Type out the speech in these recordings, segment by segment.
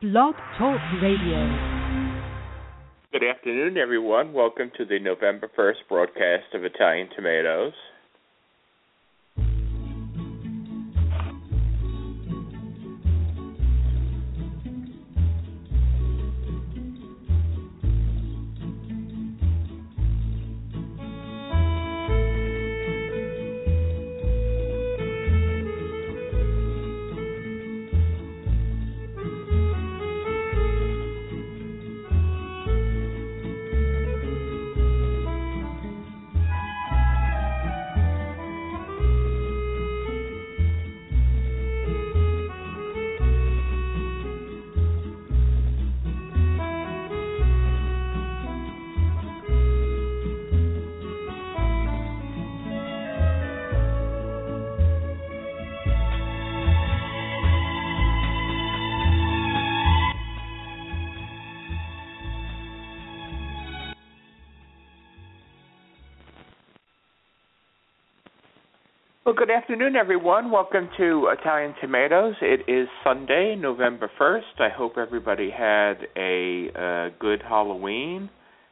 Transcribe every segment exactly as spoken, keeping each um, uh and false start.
Blog Talk Radio. Good afternoon, everyone. Welcome to the November first broadcast of Italian Tomatoes. Well, good afternoon, everyone. Welcome to Italian Tomatoes. It is Sunday, November first. I hope everybody had a uh, good Halloween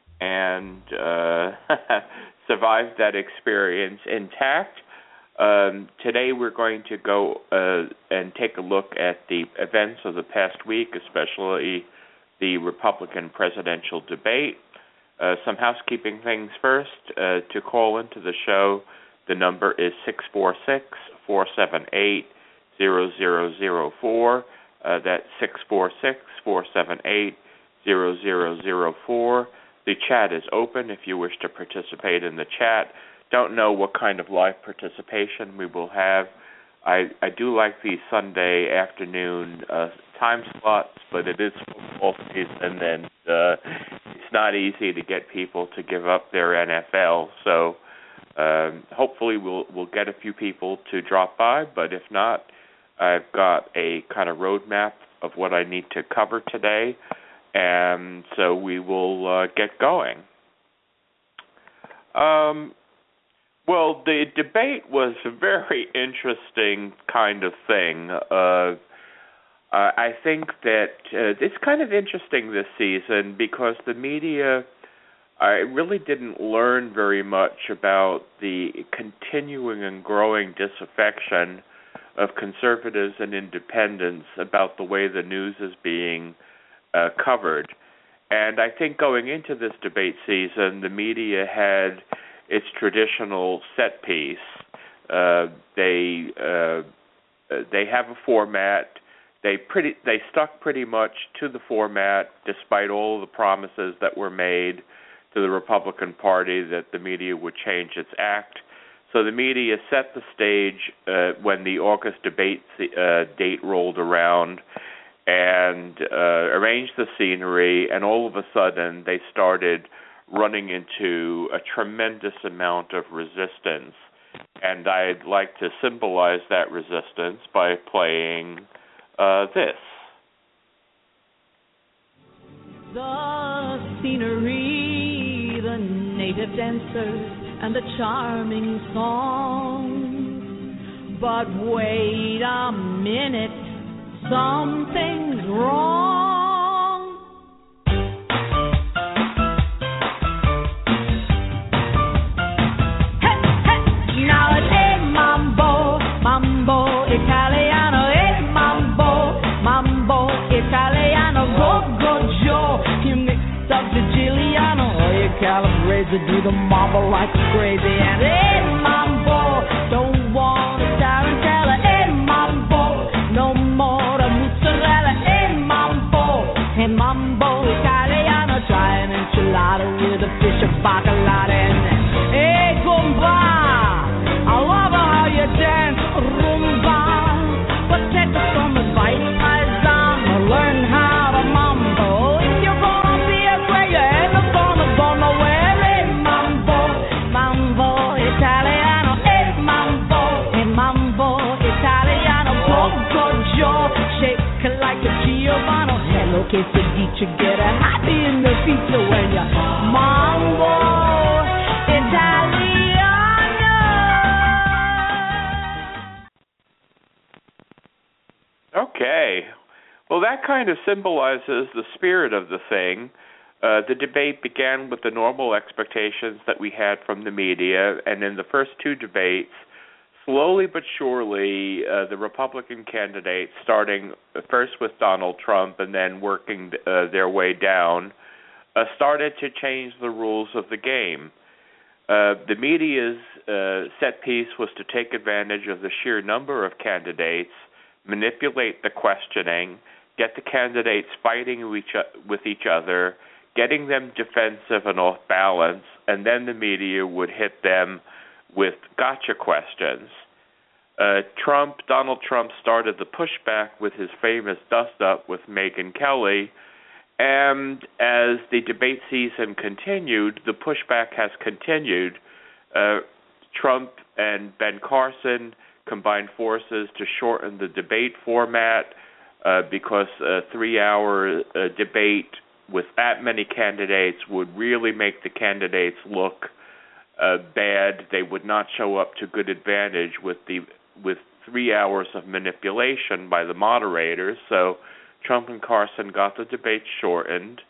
and uh, survived that experience intact. Um, today we're going to go uh, and take a look at the events of the past week, especially the Republican presidential debate. Uh, some housekeeping things first. Uh, to call into the show, the number is six four six, four seven eight, zero zero zero four. Uh, that's six four six, four seven eight, zero zero zero four. The chat is open if you wish to participate in the chat. Don't know what kind of live participation we will have. I, I do like the Sunday afternoon uh, time slots, but it is football season, and uh, it's not easy to get people to give up their N F L, so Um, hopefully we'll we'll get a few people to drop by, but if not, I've got a kind of roadmap of what I need to cover today, and so we will uh, get going. Um, well, the debate was a very interesting kind of thing. Uh, I think that uh, it's kind of interesting this season because the media, I really didn't learn very much about the continuing and growing disaffection of conservatives and independents about the way the news is being uh, covered. And I think going into this debate season, the media had its traditional set piece. Uh, they uh, they have a format. They pretty they stuck pretty much to the format despite all the promises that were med to the Republican Party that the media would change its act. So the media set the stage uh, when the August debate uh, date rolled around and uh, arranged the scenery, and all of a sudden they started running into a tremendous amount of resistance. And I'd like to symbolize that resistance by playing uh, this. The scenery, the native dancers, and the charming songs. But wait a minute, something's wrong. Hey, hey, now it's a mambo, mambo Italiano, a mambo, mambo Italiano, go, go, Joe. You mixed up the Giuliano, or you calibrate to do the mambo like crazy. And hey, mambo, don't want a tarantella. Hey, mambo, no more the mozzarella. Hey, mambo, hey, mambo Italiano, try an enchilada with a fish of bacalao. And hey, gumba, I love how you dance rumba. But take some advice, Paisan, learn how to mambo. If you're gonna be a great, you ain't gonna go nowhere. Hey, mambo, mambo Italiano. Hey, mambo, hey, mambo Italiano. Go, go, Joe, shake like a Giovanni. Hello, quesadilla, get a happy in the feature when you mambo Italiano. Okay. Well, that kind of symbolizes the spirit of the thing. Uh, the debate began with the normal expectations that we had from the media, and in the first two debates, slowly but surely, uh, the Republican candidates, starting first with Donald Trump and then working uh, their way down, uh, started to change the rules of the game. Uh, the media's uh, set piece was to take advantage of the sheer number of candidates, manipulate the questioning, get the candidates fighting with each other, getting them defensive and off balance, and then the media would hit them with gotcha questions. Uh, Trump, Donald Trump started the pushback with his famous dust-up with Megyn Kelly, and as the debate season continued, the pushback has continued. Uh, Trump and Ben Carson combined forces to shorten the debate format uh, because a three-hour uh, debate with that many candidates would really make the candidates look uh, bad. They would not show up to good advantage with the with three hours of manipulation by the moderators. So Trump and Carson got the debate shortened.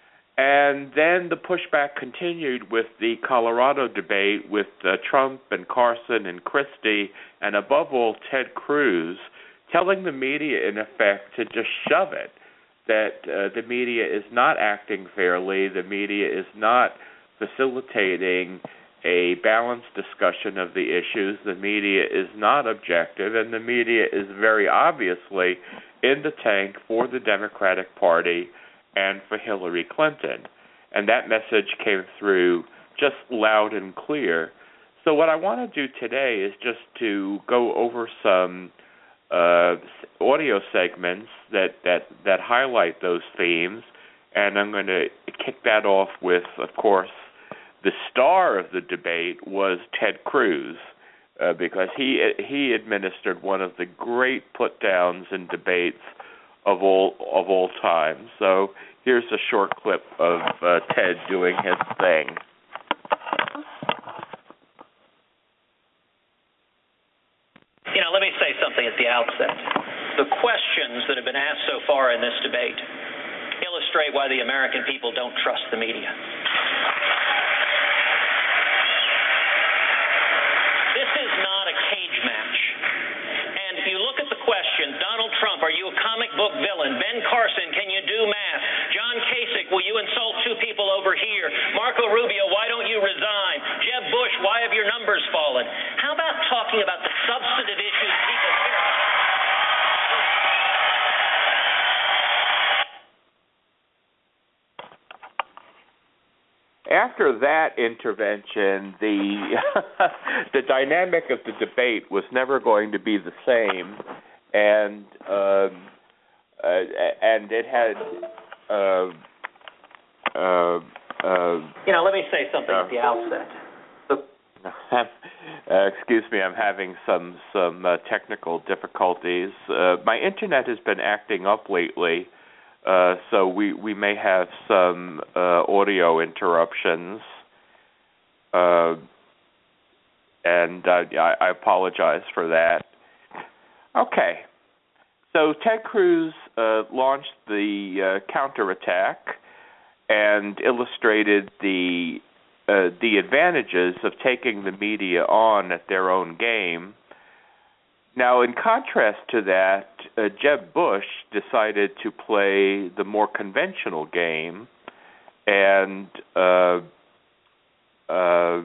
And then the pushback continued with the Colorado debate with uh, Trump and Carson and Christie, and above all, Ted Cruz, telling the media, in effect, to just shove it, that uh, the media is not acting fairly, the media is not facilitating a balanced discussion of the issues, the media is not objective, and the media is very obviously in the tank for the Democratic Party and for Hillary Clinton. And that message came through just loud and clear. So what I want to do today is just to go over some uh, audio segments that, that, that highlight those themes, and I'm going to kick that off with, of course, the star of the debate was Ted Cruz, uh, because he he administered one of the great put-downs in debates of all of all time. So here's a short clip of uh, Ted doing his thing. You know, let me say something at the outset. The questions that have been asked so far in this debate illustrate why the American people don't trust the media. This is not a cage match. And if you look at the question, Donald Trump, are you a comic book villain? Ben Carson, can you do math? John Kasich, will you insult two people over here? Marco Rubio, why don't you resign? Jeb Bush, why have your numbers fallen? How about talking about the substantive issues people care about? After that intervention, the the dynamic of the debate was never going to be the same, and um, uh, and it had. Uh, uh, uh, you know, let me say something uh, at the outset. uh, excuse me, I'm having some some uh, technical difficulties. Uh, my internet has been acting up lately. Uh, so we, we may have some uh, audio interruptions, uh, and uh, I, I apologize for that. Okay, so Ted Cruz uh, launched the uh, counterattack and illustrated the uh, the advantages of taking the media on at their own game. Now, in contrast to that, uh, Jeb Bush decided to play the more conventional game, and uh, uh,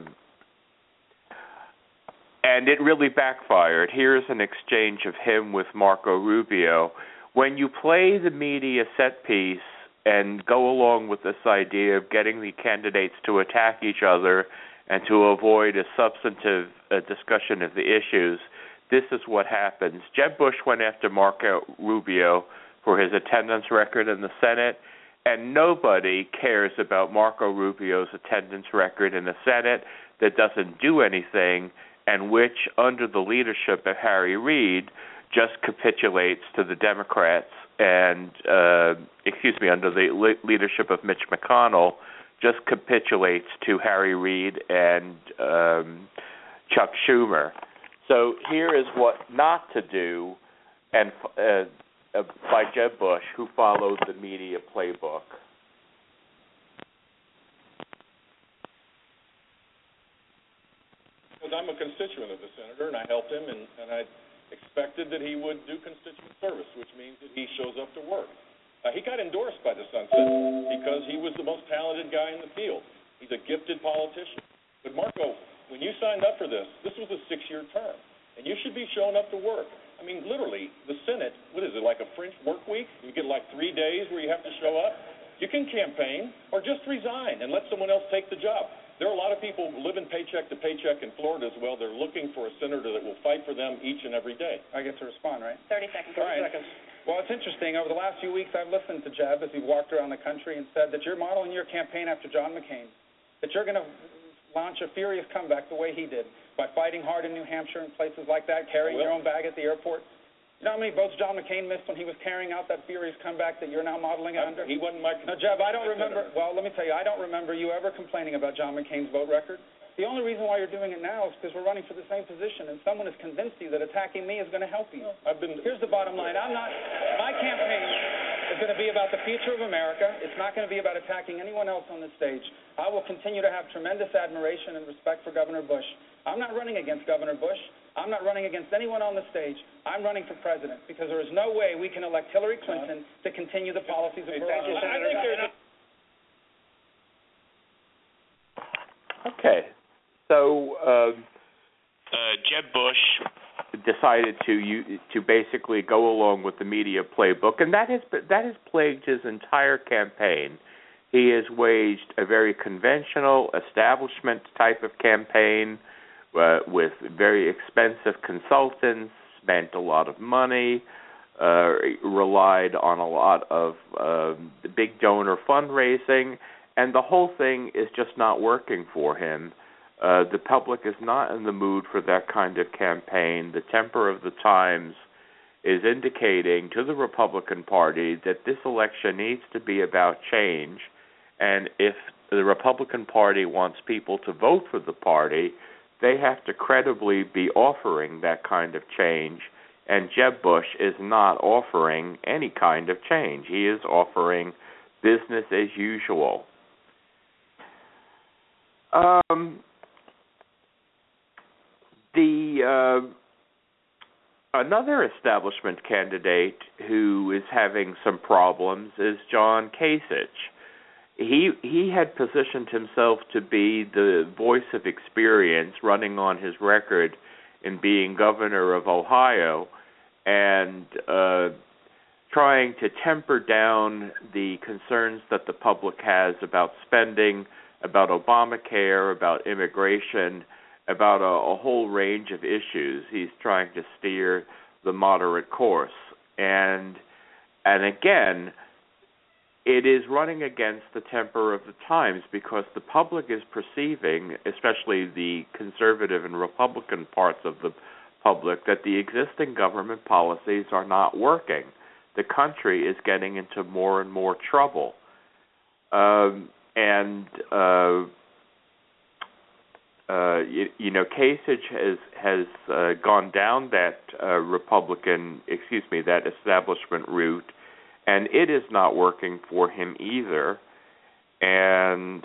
and it really backfired. Here's an exchange of him with Marco Rubio. When you play the media set piece and go along with this idea of getting the candidates to attack each other and to avoid a substantive uh, discussion of the issues, this is what happens. Jeb Bush went after Marco Rubio for his attendance record in the Senate, and nobody cares about Marco Rubio's attendance record in the Senate that doesn't do anything, and which, under the leadership of Harry Reid, just capitulates to the Democrats, and, uh, excuse me, under the le- leadership of Mitch McConnell, just capitulates to Harry Reid and um, Chuck Schumer. So here is what not to do, and uh, uh, by Jeb Bush, who followed the media playbook. Because I'm a constituent of the senator, and I helped him, and, and I expected that he would do constituent service, which means that he shows up to work. Uh, he got endorsed by the Sun Citizens because he was the most talented guy in the field. He's a gifted politician. But, Marco, when you signed up for this, this was a six-year term, and you should be showing up to work. I mean, literally, the Senate, what is it, like a French work week? You get like three days where you have to show up? You can campaign or just resign and let someone else take the job. There are a lot of people living paycheck to paycheck in Florida as well. They're looking for a senator that will fight for them each and every day. I get to respond, right? thirty seconds. thirty right. seconds. Well, it's interesting. Over the last few weeks, I've listened to Jeb as he walked around the country and said that you're modeling your campaign after John McCain, that you're going to launch a furious comeback the way he did by fighting hard in New Hampshire and places like that, carrying your own bag at the airport. You know how many votes John McCain missed when he was carrying out that furious comeback that you're now modeling I, under? He wasn't my... No, Jeb, I don't remember... Well, let me tell you, I don't remember you ever complaining about John McCain's vote record. The only reason why you're doing it now is because we're running for the same position, and someone has convinced you that attacking me is going to help you. No, I've been... Here's the bottom line. I'm not... My campaign is going to be about the future of America. It's not going to be about attacking anyone else on this stage. I will continue to have tremendous admiration and respect for Governor Bush. I'm not running against Governor Bush. I'm not running against anyone on the stage. I'm running for president because there is no way we can elect Hillary Clinton to continue the policies of Barack Obama. I think there's a... Okay. So uh, uh, Jeb Bush decided to you, to basically go along with the media playbook, and that has that has plagued his entire campaign. He has waged a very conventional establishment type of campaign uh, with very expensive consultants, spent a lot of money, uh, relied on a lot of uh, big donor fundraising, and the whole thing is just not working for him. Uh, the public is not in the mood for that kind of campaign. The temper of the times is indicating to the Republican Party that this election needs to be about change, and if the Republican Party wants people to vote for the party, they have to credibly be offering that kind of change, and Jeb Bush is not offering any kind of change. He is offering business as usual. Um... The uh, another establishment candidate who is having some problems is John Kasich. He he had positioned himself to be the voice of experience, running on his record in being governor of Ohio, and uh, trying to temper down the concerns that the public has about spending, about Obamacare, about immigration, about a, a whole range of issues. He's trying to steer the moderate course. And and again, it is running against the temper of the times because the public is perceiving, especially the conservative and Republican parts of the public, that the existing government policies are not working. The country is getting into more and more trouble. Um, and... Uh, Uh, you, you know, Kasich has has uh, gone down that uh, Republican, excuse me, that establishment route, and it is not working for him either. And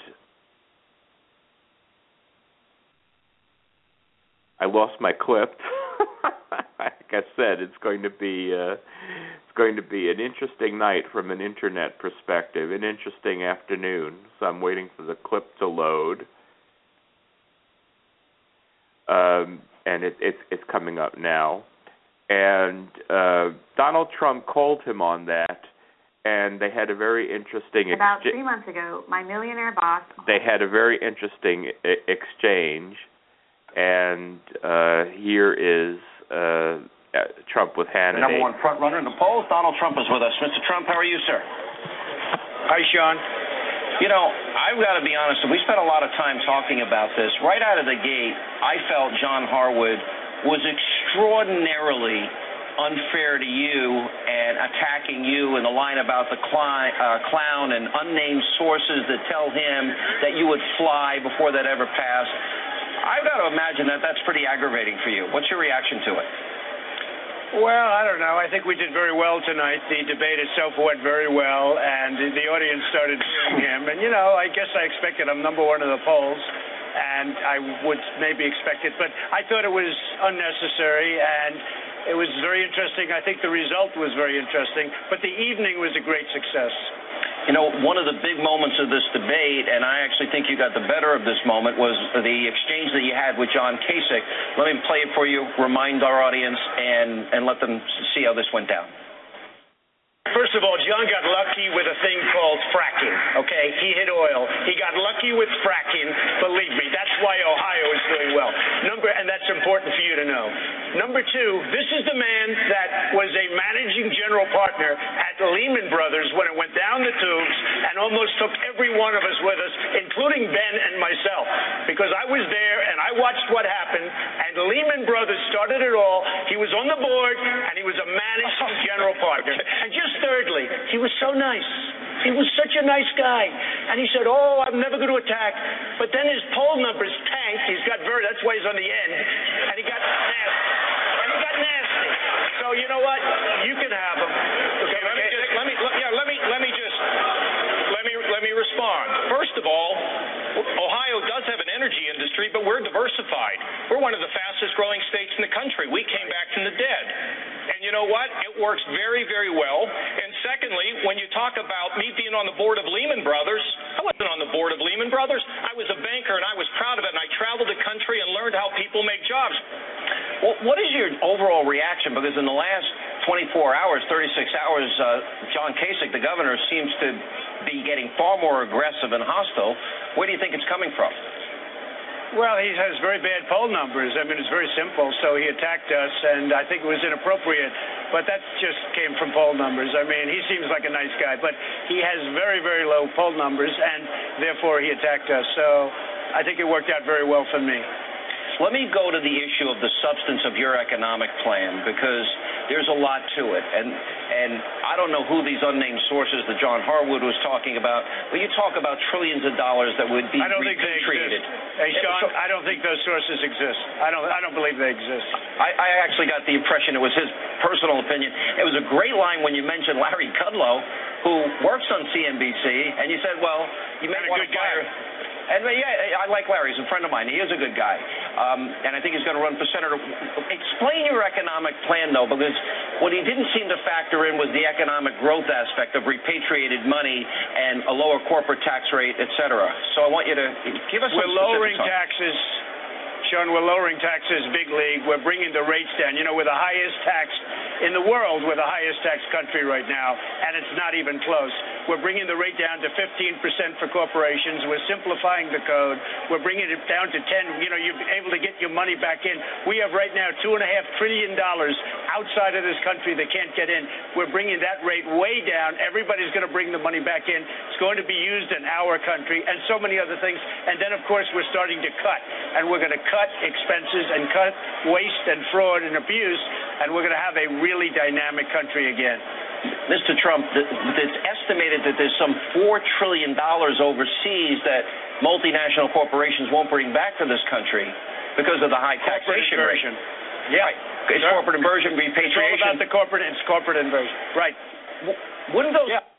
I lost my clip. Like I said, it's going to be uh, it's going to be an interesting night from an internet perspective, an interesting afternoon. So I'm waiting for the clip to load. Um, and it, it's it's coming up now. And uh, Donald Trump called him on that, and they had a very interesting... About exge- three months ago, my millionaire boss... They had a very interesting I- exchange, and uh, here is uh, Trump with Hannity. The number one front runner in the polls, Donald Trump is with us. Mister Trump, how are you, sir? Hi, Sean. You know, I've got to be honest, we spent a lot of time talking about this. Right out of the gate, I felt John Harwood was extraordinarily unfair to you and attacking you in the line about the cli- uh, clown and unnamed sources that tell him that you would fly before that ever passed. I've got to imagine that that's pretty aggravating for you. What's your reaction to it? Well, I don't know. I think we did very well tonight. The debate itself went very well, and the, the audience started hearing him. And, you know, I guess I expected him number one in the polls, and I would maybe expect it. But I thought it was unnecessary, and it was very interesting. I think the result was very interesting. But the evening was a great success. You know, one of the big moments of this debate, and I actually think you got the better of this moment, was the exchange that you had with John Kasich. Let me play it for you, remind our audience, and, and let them see how this went down. First of all, John got lucky with a thing called fracking, okay? He hit oil. He got lucky with fracking, believe me. That's why Ohio is doing well. Number, and that's important for you to know. Number two, this is the man that was a managing general partner at Lehman Brothers when it went down the tubes and almost took every one of us with us, including Ben and myself, because I was there and I watched what happened, and Lehman Brothers started it all. He was on the board, and he was a managing general partner. And just thirdly, he was so nice. He was such a nice guy. And he said, oh, I'm never going to attack. But then his poll numbers tanked. He's got very, that's why he's on the end. And he got nasty. And he got nasty. So you know what? You can have him. Okay, let me just, let me, let, yeah, let me, let me just, let me, let me respond. First of all, Ohio does have an energy industry, but we're diversified. We're one of the fastest growing states in the country. We came back from the dead. And you know what? It works very, very well. And secondly, when you talk about me being on the board of Lehman Brothers, I wasn't on the board of Lehman Brothers. I was a banker, and I was proud of it, and I traveled the country and learned how people make jobs. Well, what is your overall reaction? Because in the last twenty-four hours, thirty-six hours, uh, John Kasich, the governor, seems to be getting far more aggressive and hostile. Where do you think it's coming from? Well, he has very bad poll numbers. I mean, it's very simple. So he attacked us, and I think it was inappropriate. But that just came from poll numbers. I mean, he seems like a nice guy, but he has very, very low poll numbers, and therefore he attacked us. So I think it worked out very well for me. Let me go to the issue of the substance of your economic plan, because there's a lot to it. And and I don't know who these unnamed sources that John Harwood was talking about, but you talk about trillions of dollars that would be I don't repatriated. Think they exist. Hey, Sean, I don't think those sources exist. I don't I don't believe they exist. I, I actually got the impression it was his personal opinion. It was a great line when you mentioned Larry Kudlow, who works on C N B C, and you said, well, you may want to fire... And yeah, I like Larry. He's a friend of mine. He is a good guy. Um, and I think he's going to run for senator. Explain your economic plan, though, because what he didn't seem to factor in was the economic growth aspect of repatriated money and a lower corporate tax rate, et cetera. So I want you to give us some We're lowering specifics on taxes. Sean, we're lowering taxes big league. We're bringing the rates down. You know, we're the highest taxed in the world. We're the highest taxed country right now, and it's not even close. We're bringing the rate down to fifteen percent for corporations. We're simplifying the code. We're bringing it down to ten. You know, you're able to get your money back in. We have right now two and a half trillion dollars outside of this country that can't get in. We're bringing that rate way down. Everybody's going to bring the money back in. It's going to be used in our country, and so many other things. And then, of course, we're starting to cut, and we're going to cut expenses and cut waste and fraud and abuse, and we're going to have a really dynamic country again. Mister Trump, it's estimated that there's some four trillion dollars overseas that multinational corporations won't bring back to this country because of the high taxation rate. Yeah. Right. It's sure. Corporate inversion, repatriation. It's all about the corporate, it's corporate inversion. Right. Wouldn't those... Yeah.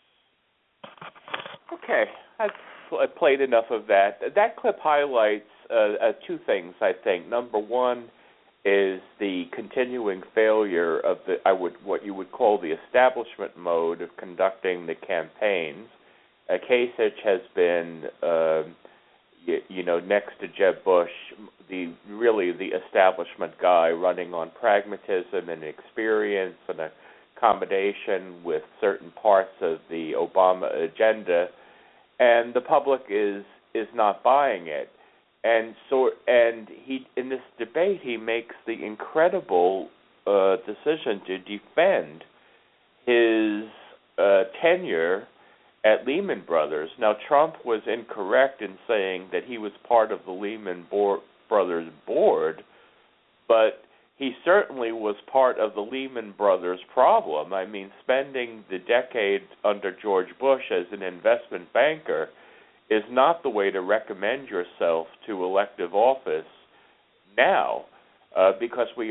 Okay. I've played enough of that. That clip highlights uh, uh, two things, I think. Number one is the continuing failure of the I would what you would call the establishment mode of conducting the campaigns. Uh, Kasich has been, uh, you, you know, next to Jeb Bush, the really the establishment guy, running on pragmatism and experience and accommodation with certain parts of the Obama agenda, and the public is is not buying it. And so, and he in this debate, he makes the incredible uh, decision to defend his uh, tenure at Lehman Brothers. Now, Trump was incorrect in saying that he was part of the Lehman Bo- Brothers board, but he certainly was part of the Lehman Brothers problem. I mean, spending the decade under George Bush as an investment banker is not the way to recommend yourself to elective office now, uh, because we are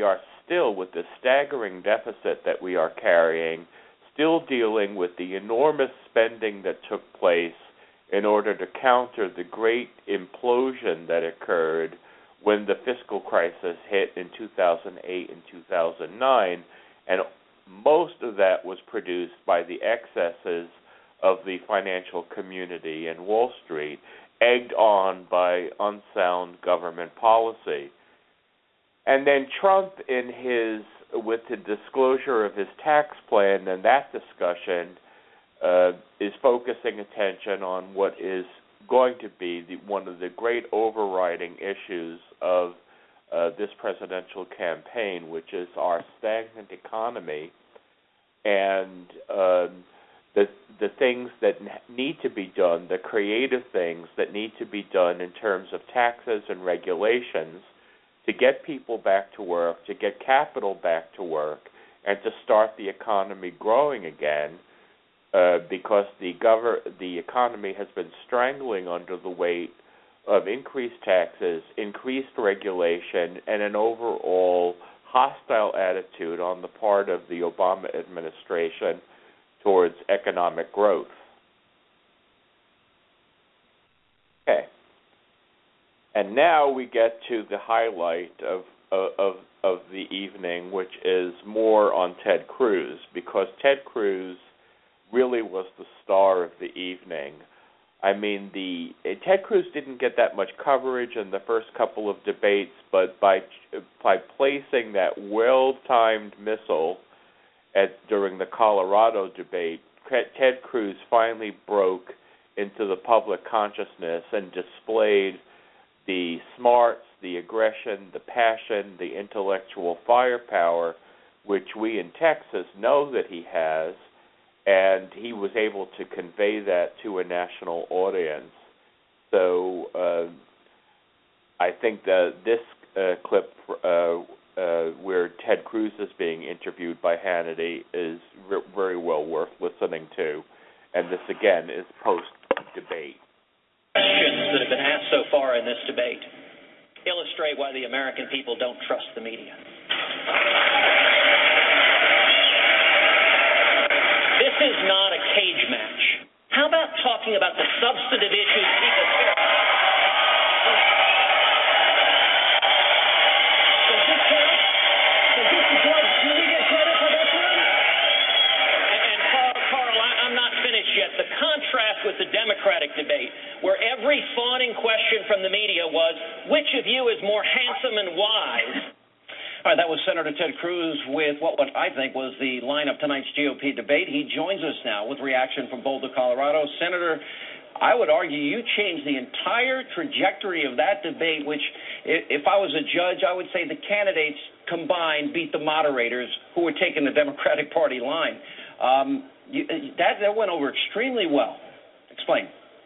still, with the staggering deficit that we are carrying, still dealing with the enormous spending that took place in order to counter the great implosion that occurred when the fiscal crisis hit in two thousand eight and two thousand nine, and most of that was produced by the excesses of the financial community and Wall Street, egged on by unsound government policy. And then Trump, in his, with the disclosure of his tax plan and that discussion, uh, is focusing attention on what is going to be the, one of the great overriding issues of uh, this presidential campaign, which is our stagnant economy and um, the the things that need to be done, the creative things that need to be done in terms of taxes and regulations to get people back to work, to get capital back to work, and to start the economy growing again, uh, because the gover- the economy has been strangling under the weight of increased taxes, increased regulation, and an overall hostile attitude on the part of the Obama administration towards economic growth. Okay. And now we get to the highlight of, of, of the evening, which is more on Ted Cruz, because Ted Cruz really was the star of the evening. I mean, the Ted Cruz didn't get that much coverage in the first couple of debates, but by by placing that well-timed missile at during the Colorado debate, Ted Cruz finally broke into the public consciousness and displayed the smarts, the aggression, the passion, the intellectual firepower, which we in Texas know that he has, and he was able to convey that to a national audience. So uh, I think that this uh, clip uh, uh, where Ted Cruz is being interviewed by Hannity is re- very well worth listening to. And this, again, is post-debate. Questions that have been asked so far in this debate illustrate why the American people don't trust the media. This is not a cage match. How about talking about the substantive issues people care about? Does this count? Does this count? Do we get credit for this one? And, and Carl, Carl I, I'm not finished yet. The contrast with the Democratic debate, where every fawning question from the media was, which of you is more handsome and wise? All right, that was Senator Ted Cruz with what, what I think was the line of tonight's G O P debate. He joins us now with reaction from Boulder, Colorado. Senator, I would argue you changed the entire trajectory of that debate, which, if I was a judge, I would say the candidates combined beat the moderators who were taking the Democratic Party line. Um, you, that, that went over extremely well. Explain.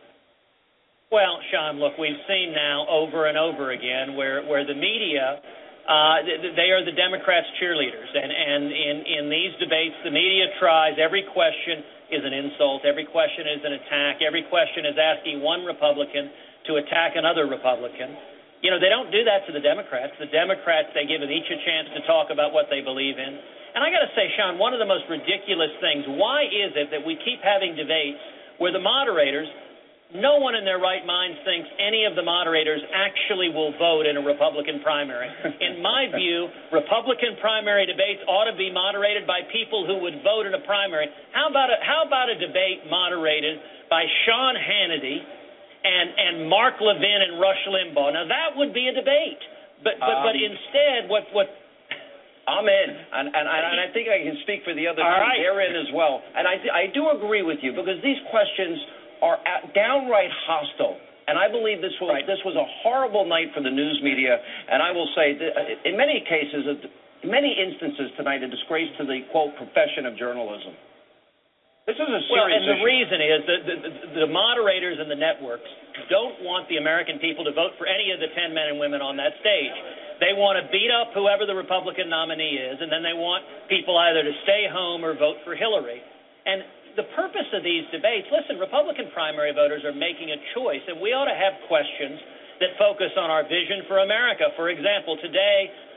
Well, Sean, look, we've seen now over and over again where, where the media... Uh, they are the Democrats' cheerleaders, and, and in, in these debates, the media tries. Every question is an insult. Every question is an attack. Every question is asking one Republican to attack another Republican. You know, they don't do that to the Democrats. The Democrats, they give each a chance to talk about what they believe in. And I got to say, Sean, one of the most ridiculous things, why is it that we keep having debates where the moderators, no one in their right mind thinks any of the moderators actually will vote in a Republican primary. In my view, Republican primary debates ought to be moderated by people who would vote in a primary. How about a, how about a debate moderated by Sean Hannity and, and Mark Levin and Rush Limbaugh? Now, that would be a debate. But but, um, but instead, what... what I'm in, and, and, and I think I can speak for the other two. Right. They're in as well. And I, I do agree with you, because these questions are downright hostile, and I believe this was right. this was a horrible night for the news media. And I will say, that in many cases, in many instances tonight, a disgrace to the quote profession of journalism. This is a serious well, and the issue. reason is that the, the, the moderators and the networks don't want the American people to vote for any of the ten men and women on that stage. They want to beat up whoever the Republican nominee is, and then they want people either to stay home or vote for Hillary. And the purpose of these debates, listen, Republican primary voters are making a choice, and we ought to have questions that focus on our vision for America. For example, today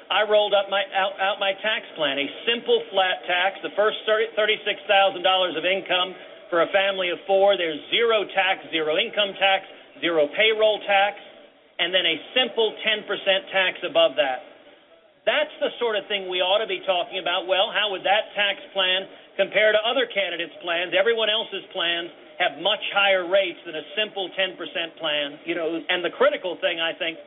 I rolled up my out, out my tax plan, a simple flat tax. The first thirty-six thousand dollars of income for a family of four, there's zero tax, zero income tax, zero payroll tax, and then a simple ten percent tax above that. That's the sort of thing we ought to be talking about. Well, how would that tax plan compare to other candidates' plans? Everyone else's plans have much higher rates than a simple ten percent plan. You know, and the critical thing, I think,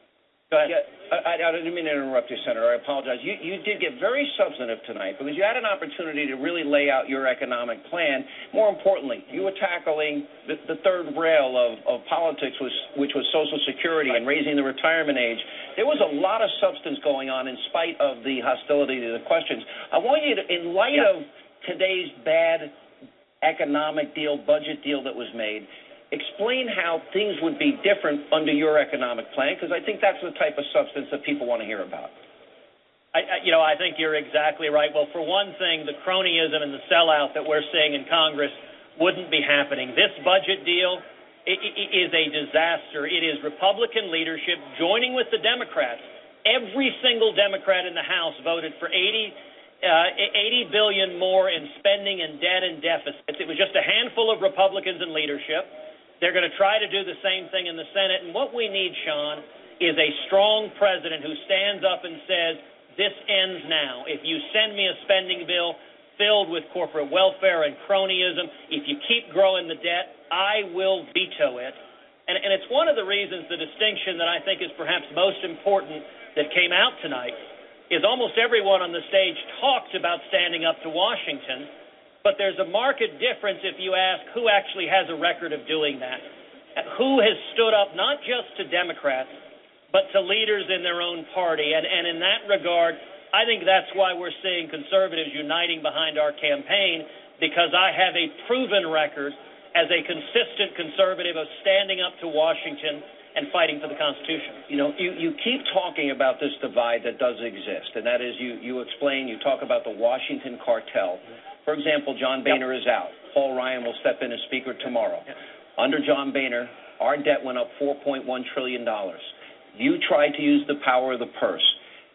go ahead. Yeah, I, I didn't mean to interrupt you, Senator. I apologize. You, you did get very substantive tonight because you had an opportunity to really lay out your economic plan. More importantly, you were tackling the, the third rail of, of politics, was, which was Social Security and raising the retirement age. There was a lot of substance going on in spite of the hostility to the questions. I want you to, in light yeah. of today's bad economic deal, budget deal that was made, explain how things would be different under your economic plan, because I think that's the type of substance that people want to hear about. I, I, you know, I think you're exactly right. Well, for one thing, the cronyism and the sellout that we're seeing in Congress wouldn't be happening. This budget deal it, it is a disaster. It is Republican leadership joining with the Democrats. Every single Democrat in the House voted for eighty, uh, eighty billion dollars more in spending and debt and deficits. It was just a handful of Republicans in leadership. They're going to try to do the same thing in the Senate. And what we need, Sean, is a strong president who stands up and says, this ends now. If you send me a spending bill filled with corporate welfare and cronyism, if you keep growing the debt, I will veto it. And, and it's one of the reasons, the distinction that I think is perhaps most important that came out tonight, is almost everyone on the stage talked about standing up to Washington, but there's a marked difference if you ask who actually has a record of doing that, who has stood up not just to Democrats, but to leaders in their own party. And, and in that regard, I think that's why we're seeing conservatives uniting behind our campaign, because I have a proven record as a consistent conservative of standing up to Washington and fighting for the Constitution. You know, you, you keep talking about this divide that does exist, and that is you, you explain, you talk about the Washington cartel. For example, John Boehner yep. is out. Paul Ryan will step in as Speaker tomorrow. Yep. Under John Boehner, our debt went up four point one trillion dollars. You tried to use the power of the purse.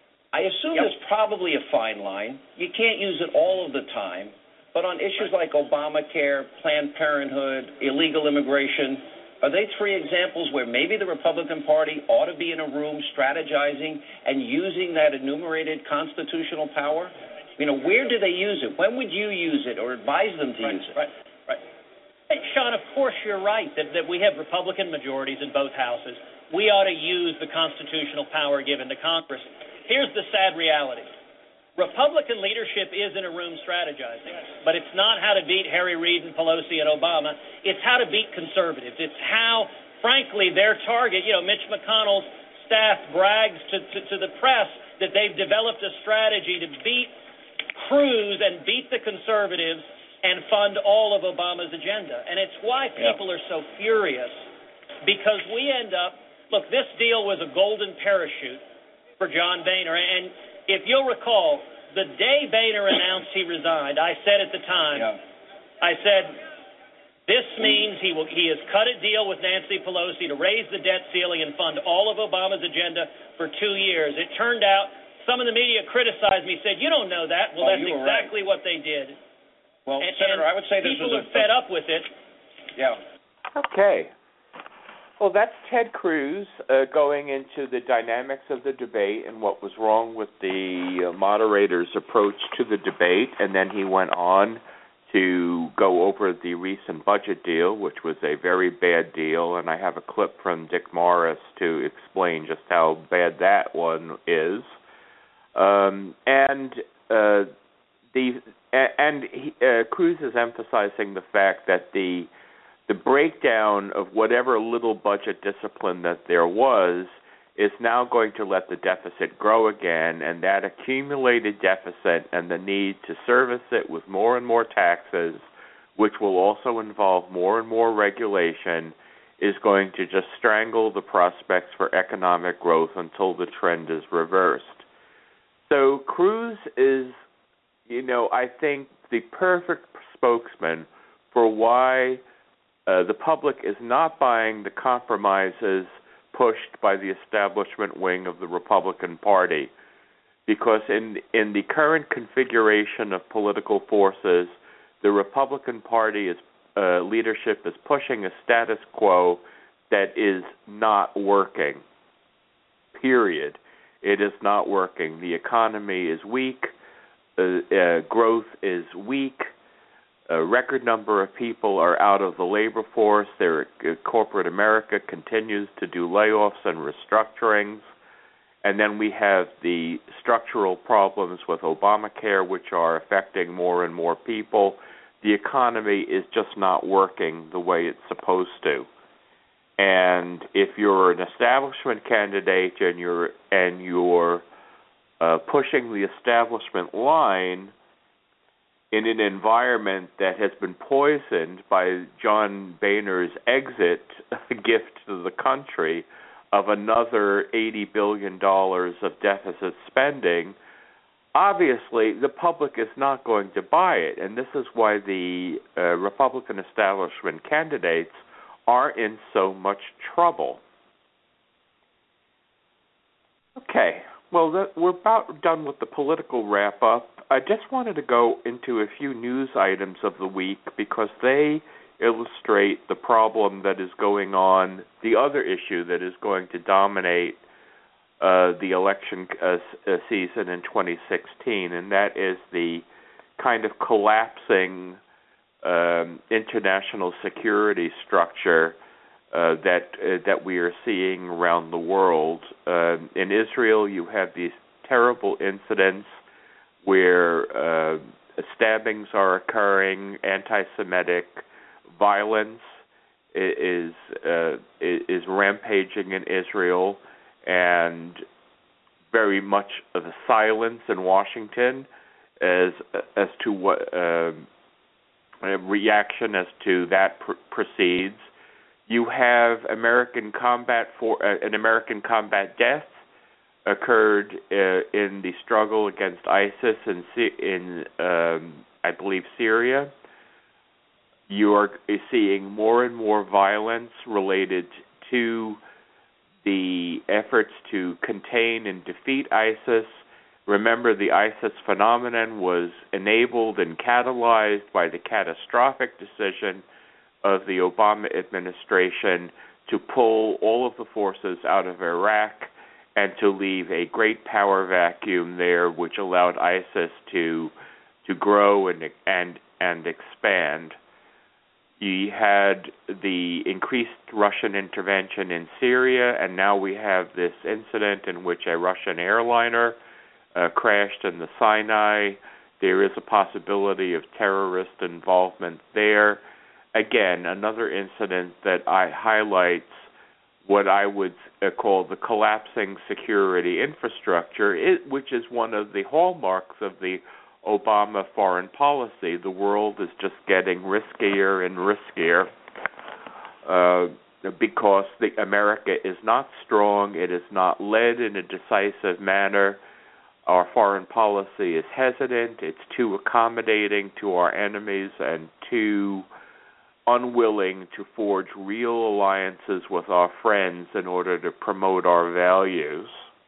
I assume yep. there's probably a fine line. You can't use it all of the time. But on issues like Obamacare, Planned Parenthood, illegal immigration, are they three examples where maybe the Republican Party ought to be in a room strategizing and using that enumerated constitutional power? You know, where do they use it? When would you use it or advise them to right, use it? Right, right. Hey, Sean, of course you're right that, that we have Republican majorities in both houses. We ought to use the constitutional power given to Congress. Here's the sad reality. Republican leadership is in a room strategizing, but it's not how to beat Harry Reid and Pelosi and Obama. It's how to beat conservatives. It's how, frankly, their target, you know, Mitch McConnell's staff brags to, to, to the press that they've developed a strategy to beat Cruz and beat the conservatives and fund all of Obama's agenda. And it's why people yep. are so furious, because we end up, look, this deal was a golden parachute for John Boehner. And if you'll recall, the day Boehner announced he resigned, I said at the time, yeah. I said, this means he will he has cut a deal with Nancy Pelosi to raise the debt ceiling and fund all of Obama's agenda for two years. It turned out some of the media criticized me, said, you don't know that. Well, oh, that's exactly right. what they did. Well, and, Senator, and I would say this people is are fed up with it. Yeah. Okay. Well, that's Ted Cruz uh, going into the dynamics of the debate and what was wrong with the uh, moderator's approach to the debate, and then he went on to go over the recent budget deal, which was a very bad deal, and I have a clip from Dick Morris to explain just how bad that one is. Um, and uh, the and he, uh, Cruz is emphasizing the fact that the the breakdown of whatever little budget discipline that there was is now going to let the deficit grow again, and that accumulated deficit and the need to service it with more and more taxes, which will also involve more and more regulation, is going to just strangle the prospects for economic growth until the trend is reversed. So Cruz is, you know, I think the perfect spokesman for why uh, the public is not buying the compromises pushed by the establishment wing of the Republican Party. because in in the current configuration of political forces, the Republican Party is uh, leadership is pushing a status quo that is not working. Period. It is not working. The economy is weak. Uh, uh, growth is weak. A record number of people are out of the labor force. Their, uh, corporate America continues to do layoffs and restructurings. And then we have the structural problems with Obamacare, which are affecting more and more people. The economy is just not working the way it's supposed to. And if you're an establishment candidate and you're and you're uh, pushing the establishment line in an environment that has been poisoned by John Boehner's exit gift to the country of another eighty billion dollars of deficit spending, obviously the public is not going to buy it. And this is why the uh, Republican establishment candidates are in so much trouble. Okay, well, that, we're about done with the political wrap-up. I just wanted to go into a few news items of the week because they illustrate the problem that is going on, the other issue that is going to dominate uh, the election uh, uh, season in twenty sixteen, and that is the kind of collapsing Um, international security structure uh, that uh, that we are seeing around the world. Uh, in Israel, you have these terrible incidents where uh, stabbings are occurring, anti-Semitic violence is uh, is rampaging in Israel, and very much of a silence in Washington as as to what. Uh, A reaction as to that pr- proceeds. You have American combat for uh, an American combat death occurred uh, in the struggle against ISIS in in um, I believe Syria. You are seeing more and more violence related to the efforts to contain and defeat ISIS. Remember, the ISIS phenomenon was enabled and catalyzed by the catastrophic decision of the Obama administration to pull all of the forces out of Iraq and to leave a great power vacuum there, which allowed ISIS to to grow and and and expand. You had the increased Russian intervention in Syria, and now we have this incident in which a Russian airliner Uh, crashed in the Sinai. There is a possibility of terrorist involvement there. Again, another incident that I highlights what I would uh, call the collapsing security infrastructure, it, which is one of the hallmarks of the Obama foreign policy. The world is just getting riskier and riskier uh, because the America is not strong. It is not led in a decisive manner. Our foreign policy is hesitant, it's too accommodating to our enemies, and too unwilling to forge real alliances with our friends in order to promote our values.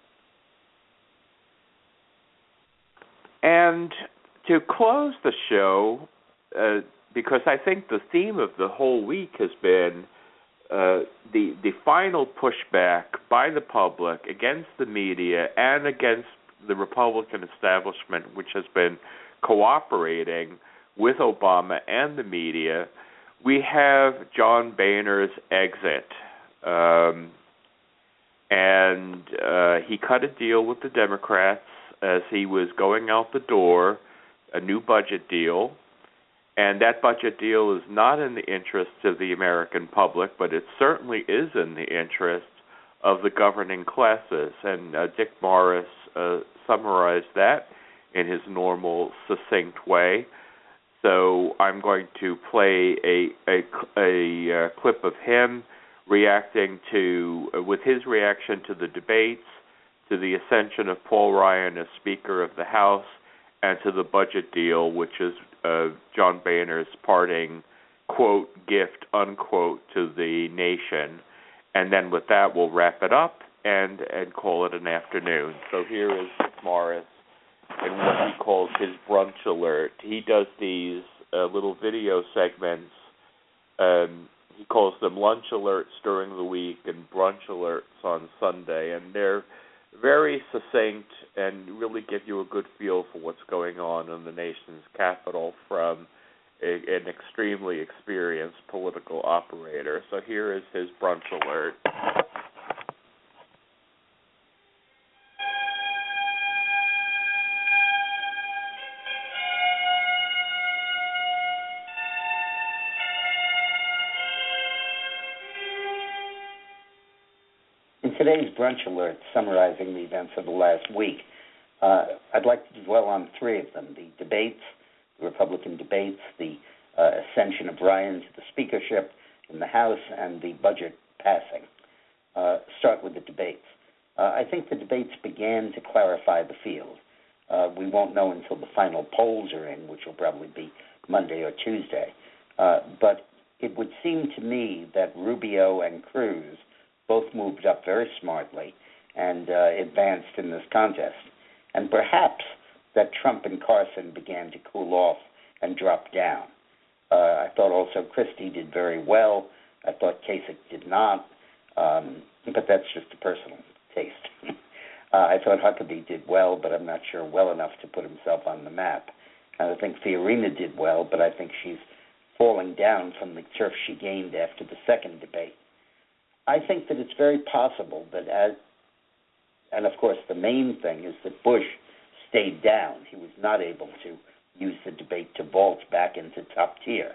And to close the show, uh, because I think the theme of the whole week has been uh, the, the final pushback by the public against the media and against the Republican establishment, which has been cooperating with Obama and the media. We have John Boehner's exit. Um, and uh, he cut a deal with the Democrats as he was going out the door, a new budget deal. And that budget deal is not in the interests of the American public, but it certainly is in the interest of the governing classes. And uh, Dick Morris uh, summarized that in his normal, succinct way. So I'm going to play a a, a uh, clip of him reacting to, uh, with his reaction to the debates, to the ascension of Paul Ryan as Speaker of the House, and to the budget deal, which is uh, John Boehner's parting, quote, gift, unquote, to the nation. And then with that, we'll wrap it up and, and call it an afternoon. So here is Morris in what he calls his brunch alert. He does these uh, little video segments. Um, he calls them lunch alerts during the week and brunch alerts on Sunday, and they're very succinct and really give you a good feel for what's going on in the nation's capital from a, an extremely experienced political operator. So here is his brunch alert. Today's brunch alert, summarizing the events of the last week, uh, I'd like to dwell on three of them: the debates, the Republican debates, the uh, ascension of Ryan to the speakership in the House, and the budget passing. Uh, start with the debates. Uh, I think the debates began to clarify the field. Uh, we won't know until the final polls are in, which will probably be Monday or Tuesday. Uh, but it would seem to me that Rubio and Cruz both moved up very smartly and uh, advanced in this contest. And perhaps that Trump and Carson began to cool off and drop down. Uh, I thought also Christie did very well. I thought Kasich did not, um, but that's just a personal taste. uh, I thought Huckabee did well, but I'm not sure well enough to put himself on the map. And I think Fiorina did well, but I think she's falling down from the turf she gained after the second debate. I think that it's very possible that as, and of course the main thing is that Bush stayed down. He was not able to use the debate to vault back into top tier.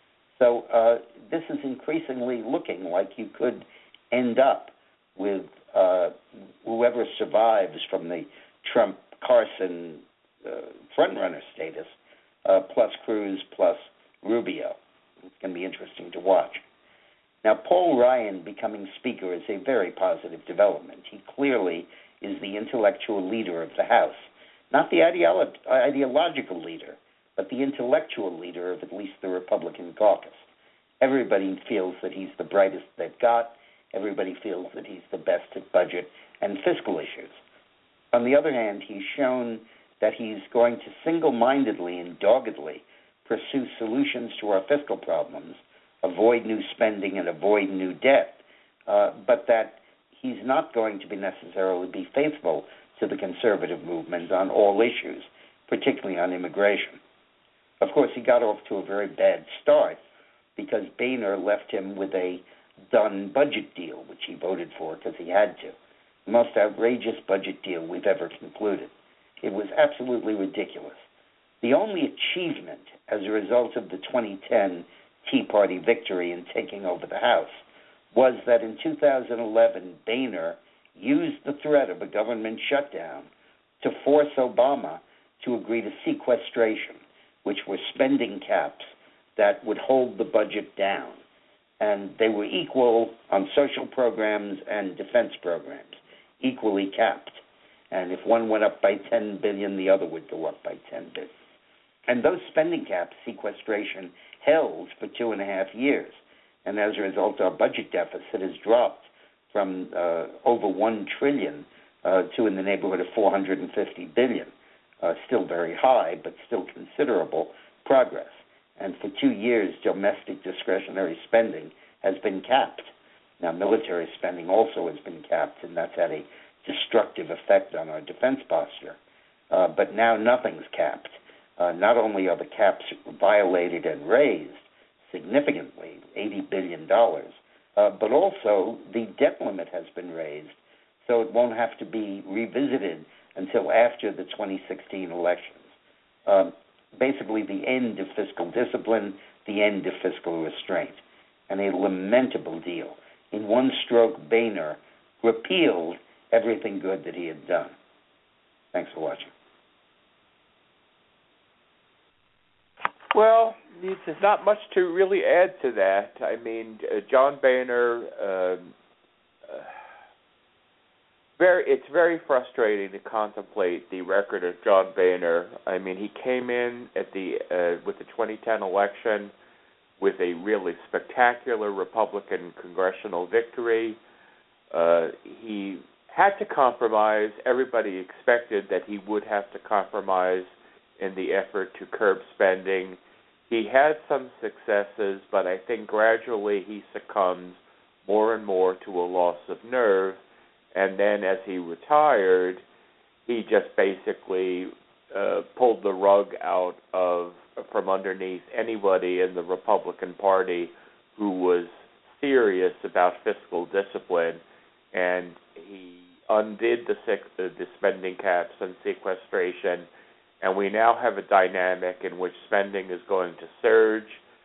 So uh, this is increasingly looking like you could end up with uh, whoever survives from the Trump-Carson uh, frontrunner status, uh, plus Cruz, plus Rubio. It's going to be interesting to watch. Now, Paul Ryan becoming Speaker is a very positive development. He clearly is the intellectual leader of the House, not the ideolo- ideological leader, but the intellectual leader of at least the Republican caucus. Everybody feels that he's the brightest they've got. Everybody feels that he's the best at budget and fiscal issues. On the other hand, he's shown that he's going to single-mindedly and doggedly pursue solutions to our fiscal problems, avoid new spending and avoid new debt, uh, but that he's not going to be necessarily be faithful to the conservative movement on all issues, particularly on immigration. Of course, he got off to a very bad start because Boehner left him with a done budget deal, which he voted for because he had to. The most outrageous budget deal we've ever concluded. It was absolutely ridiculous. The only achievement as a result of the twenty ten Tea Party victory in taking over the House was that in two thousand eleven, Boehner used the threat of a government shutdown to force Obama to agree to sequestration, which were spending caps that would hold the budget down. And they were equal on social programs and defense programs, equally capped. And if one went up by ten billion dollars, the other would go up by ten billion dollars. And those spending caps, sequestration, held for two and a half years. And as a result, our budget deficit has dropped from uh, over one trillion dollars uh, to in the neighborhood of four hundred fifty billion dollars. Uh, still very high, but still considerable progress. And for two years, domestic discretionary spending has been capped. Now, military spending also has been capped, and that's had a destructive effect on our defense posture. Uh, but now nothing's capped. Uh, not only are the caps violated and raised significantly, eighty billion dollars, uh, but also the debt limit has been raised, so it won't have to be revisited until after the twenty sixteen elections. Um, basically the end of fiscal discipline, the end of fiscal restraint, and a lamentable deal. In one stroke, Boehner repealed everything good that he had done. Thanks for watching. Well, there's not much to really add to that. I mean, uh, John Boehner, uh, uh, very, it's very frustrating to contemplate the record of John Boehner. I mean, he came in at the uh, with the twenty ten election with a really spectacular Republican congressional victory. Uh, he had to compromise. Everybody expected that he would have to compromise in the effort to curb spending. He had some successes, but I think gradually he succumbs more and more to a loss of nerve. And then as he retired, he just basically uh, pulled the rug out of from underneath anybody in the Republican Party who was serious about fiscal discipline, and he undid the, the spending caps and sequestration, and we now have a dynamic in which spending is going to surge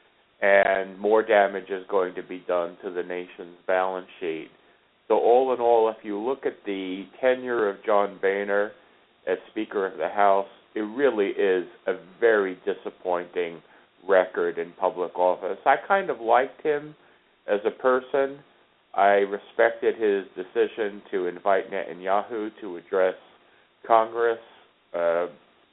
and more damage is going to be done to the nation's balance sheet. So all in all, if you look at the tenure of John Boehner as Speaker of the House, it really is a very disappointing record in public office. I kind of liked him as a person. I respected his decision to invite Netanyahu to address Congress, uh,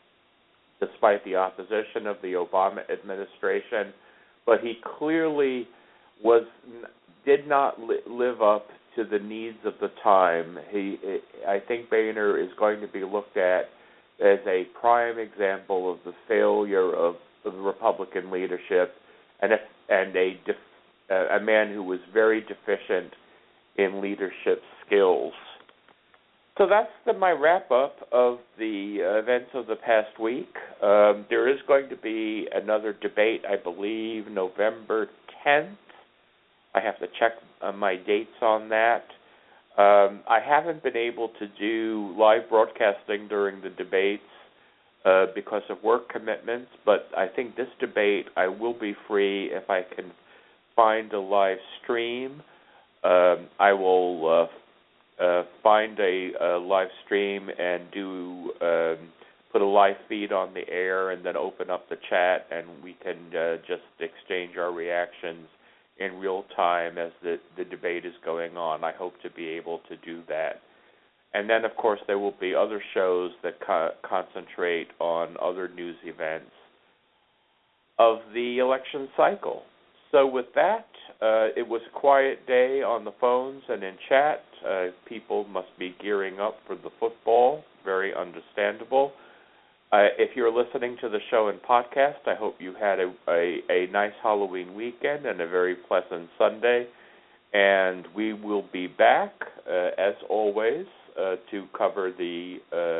despite the opposition of the Obama administration. But he clearly was did not li- live up to the needs of the time. He, I think Boehner is going to be looked at as a prime example of the failure of, of the Republican leadership, and a, and a def, a man who was very deficient in leadership skills. So that's the, my wrap-up of the uh, events of the past week. Um, there is going to be another debate, I believe, November tenth. I have to check uh, my dates on that. Um, I haven't been able to do live broadcasting during the debates uh, because of work commitments, but I think this debate I will be free if I can find a live stream. Um, I will uh, uh, find a, a live stream and do um, put a live feed on the air and then open up the chat, and we can uh, just exchange our reactions in real time as the, the debate is going on. I hope to be able to do that. And then, of course, there will be other shows that co- concentrate on other news events of the election cycle. So with that, uh, it was a quiet day on the phones and in chat. Uh, people must be gearing up for the football. Very understandable. Uh, if you're listening to the show in podcast, I hope you had a, a, a nice Halloween weekend and a very pleasant Sunday. And we will be back, uh, as always, uh, to cover the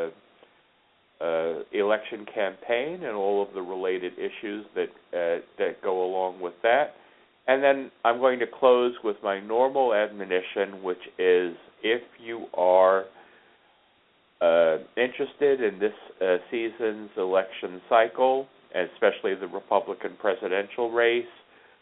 uh, uh, election campaign and all of the related issues that uh, that go along with that. And then I'm going to close with my normal admonition, which is if you are Uh, interested in this uh, season's election cycle, especially the Republican presidential race,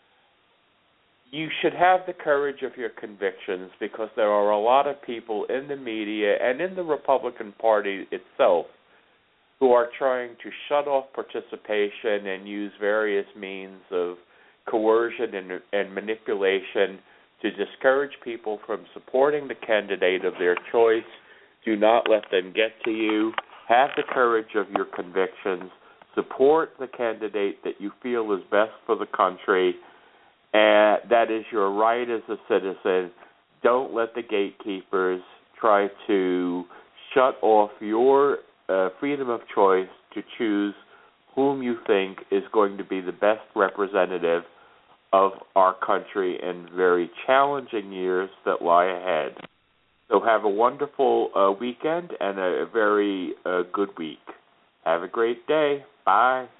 you should have the courage of your convictions, because there are a lot of people in the media and in the Republican Party itself who are trying to shut off participation and use various means of coercion and, and manipulation to discourage people from supporting the candidate of their choice. Do not let them get to you. Have the courage of your convictions. Support the candidate that you feel is best for the country. And that is your right as a citizen. Don't let the gatekeepers try to shut off your uh, freedom of choice to choose whom you think is going to be the best representative of our country in very challenging years that lie ahead. So have a wonderful uh, weekend and a very uh, good week. Have a great day. Bye.